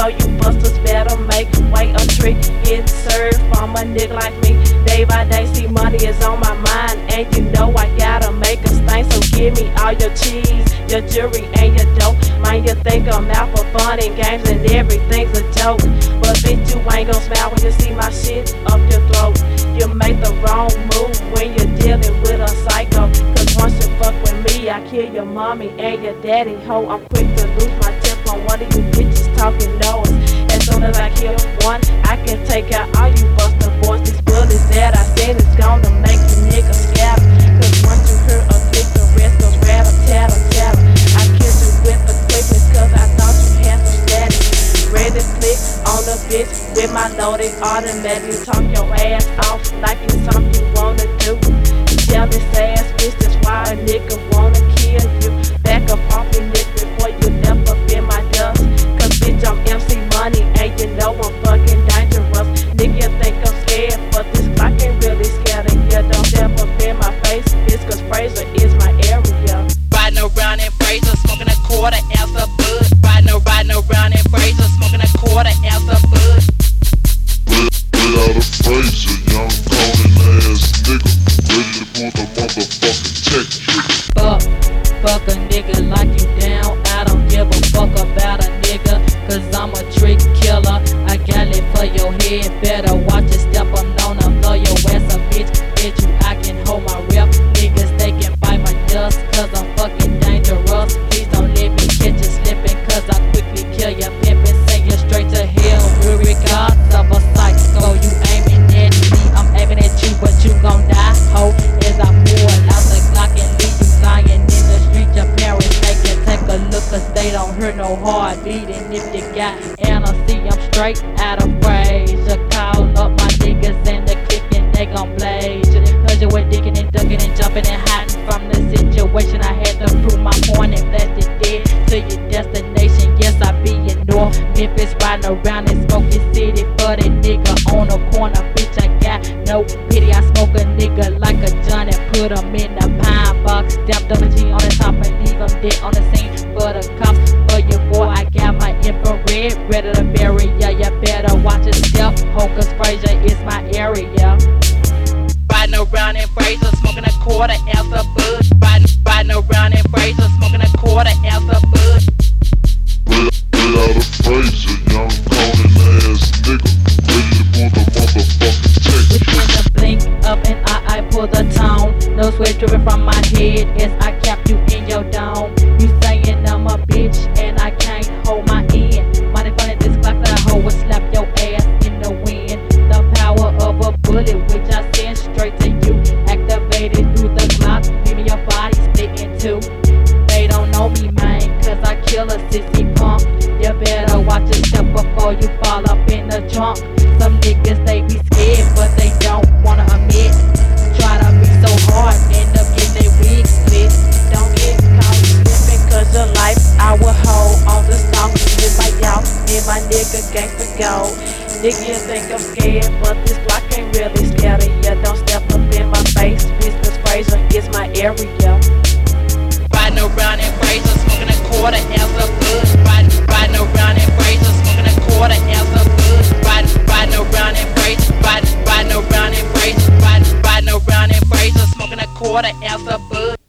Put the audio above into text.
So you busters better make way. A trick get served from a nigga like me. Day by day, see money is on my mind, and you know I gotta make a stain. So give me all your cheese, your jewelry, and your dope. Man, you think I'm out for fun and games and everything's a joke, but bitch, you ain't gon' smile when you see my shit up your throat. You make the wrong move when you're dealing with a psycho, cause once you fuck with me, I kill your mommy and your daddy. Ho, I'm quick to lose my temper on one of you bitches talking noise. As soon as I kill one, I can take out all you buster boys. These bullets that I send is gonna make you niggas scatter, cause once you hear a click, the rest goes ratter, tatter. I killed you with the quickness cause I thought you had some status. Ready to click on the bitch with my loaded automatic. You talk your ass off like it's something you wanna do. Tell this ass bitch that's why a nigga wanna kill you. Back up off your nigga before you left up in my dust, cause bitch I'm MC Money and you know I'm fucking dangerous. Nigga you think I'm scared, but this Glock ain't really scared of you. Don't step up in my face, bitch, cause Fraser is my area. Riding around in Fraser, smoking a quarter ounce of bud. Riding around in Fraser, smoking a quarter ounce of bud. Get out of Fraser, young calling ass nigga, ready to pull the motherfucking tech trigger. Fuck a nigga like you down. I don't give a fuck about a nigga, cause I'm a trick killer. I got it for your head, better watch your step. I'm known to blow your ass a bitch. Bet you I can hold my rep. Niggas they can bite my dust, cause I'm fucking dangerous. Please don't let me catch you slipping, cause I quickly kill your pimpin'. Send you straight to hell, regardless of a psycho. You aiming at me, I'm aiming at you, but you gon' die, ho. As I pull out the Glock and leave you lying in the street. Your parents they can take a look, cause they don't hear no heartbeat. And if you got anesthesia, I'm straight out of Fraser. Call up my niggas and the click and they gon' blaze you, cause you were digging and ducking and jumping and hiding from the situation. I had to prove my point and blast it dead to your destination. Yes, I be in North Memphis, riding around in Smoky City for that nigga on the corner. Bitch, I got no pity. I smoke a nigga like a John and put him in the pine box. Stamp double G on the top and leave him dead on the scene for the cops. For your boy, I got my infrared ready to bury ya. You better watch your step, ho, cause Fraser is my area. Riding around in Fraser, smoking a quarter ounce of bud. Riding around in Fraser, smoking a quarter ounce of bud. Get out of Fraser, young calling ass nigga, ready to pull the motherfucking tech Within trigger. the blink of an eye, I pull the tone. No sweat dripping from my head as I cap you in your dome. You saying I'm a bitch and I can't hold my end. Mighty funny this Glock that I hold will slap your ass in the wind. The power of a bullet which I send straight to you, activated through the Glock, leaving your body split in two. They don't know me, man, cause I kill a sissy punk. You better watch your step before you fall up in the trunk. Some niggas they be scared but they don't wanna admit. Try to be so hard, end up getting their wig split. Don't get caught slipping, cause your life I will hold on the stalk. Live by y'all, and my nigga gangsta go. Nigga, you think I'm scared, but this Glock ain't really scared of ya. Don't step up in my face, bitch, cause Fraser is my area. Riding around in Fraser, smoking a quarter ounce of bud. Riding around in Fraser, smoking a quarter ounce of bud. Riding around in Fraser, riding around in Fraser, riding around in Fraser, smoking a quarter ounce of bud.